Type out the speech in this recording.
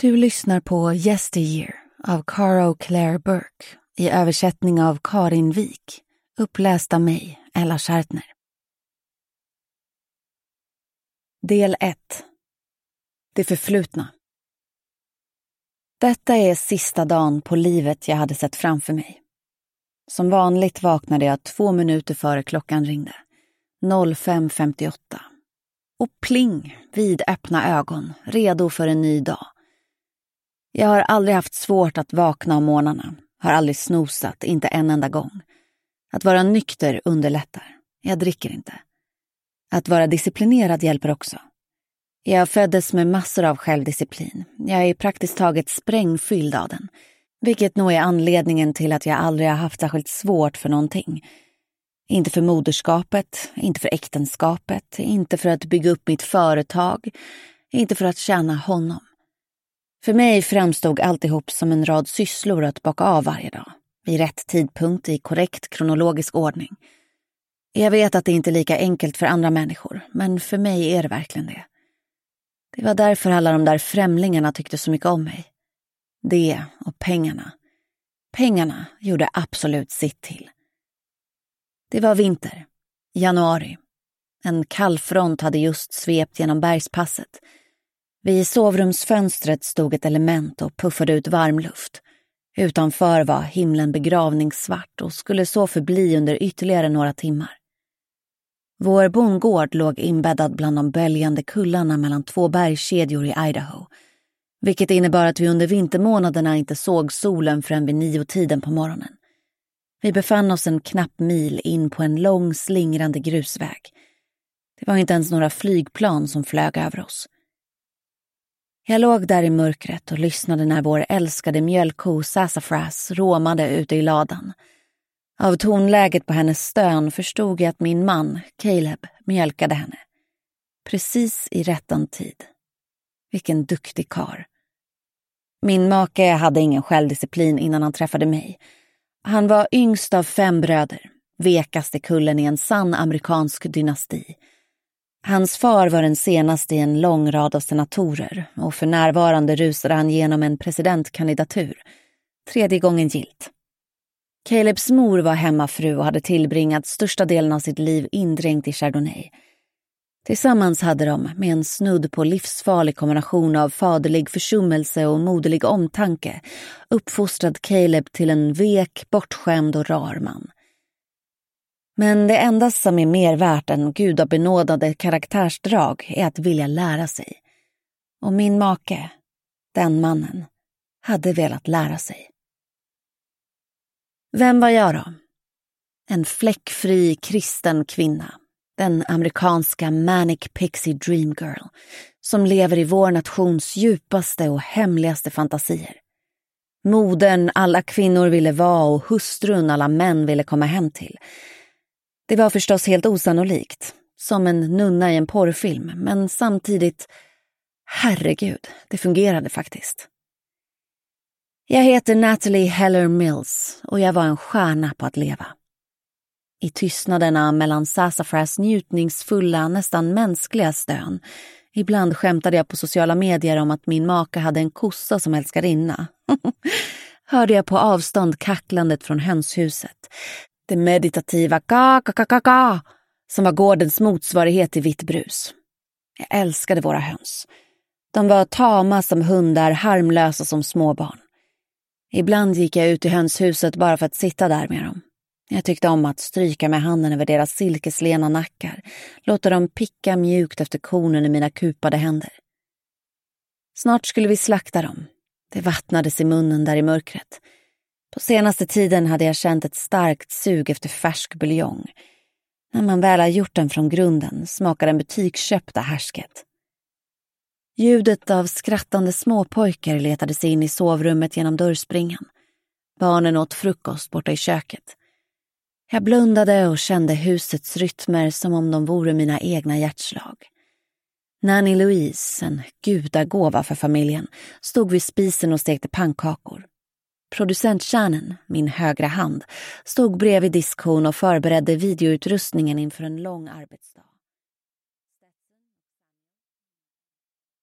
Du lyssnar på Yesteryear av Caro Claire Burke i översättning av Karin Wik, uppläst av mig, Ella Schartner. Del 1. Det förflutna. Detta är sista dagen på livet jag hade sett framför mig. Som vanligt vaknade jag 2 minuter före klockan ringde. 05:58. Och pling, vid öppna ögon, redo för en ny dag. Jag har aldrig haft svårt att vakna om morgnarna, har aldrig snosat, inte en enda gång. Att vara nykter underlättar. Jag dricker inte. Att vara disciplinerad hjälper också. Jag föddes med massor av självdisciplin. Jag är praktiskt taget sprängfylld av den. Vilket nog är anledningen till att jag aldrig har haft särskilt svårt för någonting. Inte för moderskapet, inte för äktenskapet, inte för att bygga upp mitt företag, inte för att tjäna honom. För mig framstod alltihop som en rad sysslor att bocka av varje dag, vid rätt tidpunkt i korrekt kronologisk ordning. Jag vet att det inte är lika enkelt för andra människor, men för mig är det verkligen det. Det var därför alla de där främlingarna tyckte så mycket om mig. Det och pengarna. Pengarna gjorde absolut sitt till. Det var vinter, januari. En kall front hade just svept genom bergspasset. Vid sovrumsfönstret stod ett element och puffade ut varm luft. Utanför var himlen begravningssvart och skulle så förbli under ytterligare några timmar. Vår bondgård låg inbäddad bland de böljande kullarna mellan 2 bergskedjor i Idaho, vilket innebar att vi under vintermånaderna inte såg solen förrän vid 9-tiden på morgonen. Vi befann oss en knapp mil in på en lång slingrande grusväg. Det var inte ens några flygplan som flög över oss. Jag låg där i mörkret och lyssnade när vår älskade mjölkko Sassafras råmade ute i ladan. Av tonläget på hennes stön förstod jag att min man, Caleb, mjölkade henne. Precis i rättan tid. Vilken duktig karl. Min make hade ingen självdisciplin innan han träffade mig. Han var yngst av 5 bröder, vekaste kullen i en sann amerikansk dynasti. Hans far var den senaste i en lång rad av senatorer och för närvarande rusade han genom en presidentkandidatur. 3:e gången gillt. Calebs mor var hemmafru och hade tillbringat största delen av sitt liv indränkt i Chardonnay. Tillsammans hade de, med en snudd på livsfarlig kombination av faderlig försummelse och moderlig omtanke, uppfostrad Caleb till en vek, bortskämd och rar man. Men det enda som är mer värt än gudabenådade karaktärsdrag är att vilja lära sig. Och min make, den mannen, hade velat lära sig. Vem var jag då? En fläckfri kristen kvinna. Den amerikanska Manic Pixie Dream Girl som lever i vår nations djupaste och hemligaste fantasier. Modern alla kvinnor ville vara och hustrun alla män ville komma hem till. Det var förstås helt osannolikt, som en nunna i en porrfilm, men samtidigt, herregud, det fungerade faktiskt. Jag heter Natalie Heller Mills och jag var en stjärna på att leva. I tystnaderna mellan Sassafras njutningsfulla, nästan mänskliga stön. Ibland skämtade jag på sociala medier om att min maka hade en kossa som älskarinna. Hörde jag på avstånd kacklandet från hönshuset. Det meditativa ka som var gårdens motsvarighet till vitt brus. Jag älskade våra höns. De var tama som hundar, harmlösa som småbarn. Ibland gick jag ut i hönshuset bara för att sitta där med dem. Jag tyckte om att stryka med handen över deras silkeslena nackar, låta dem picka mjukt efter kornen i mina kupade händer. Snart skulle vi slakta dem. Det vattnades i munnen där i mörkret. På senaste tiden hade jag känt ett starkt sug efter färsk buljong. När man väl har gjort den från grunden smakar den butiksköpta härsket. Ljudet av skrattande småpojkar letade sig in i sovrummet genom dörrspringan. Barnen åt frukost borta i köket. Jag blundade och kände husets rytmer som om de vore mina egna hjärtslag. Nanny Louise, en gudagåva för familjen, stod vid spisen och stekte pannkakor. Producent Shannon, min högra hand, stod bredvid diskhon och förberedde videoutrustningen inför en lång arbetsdag.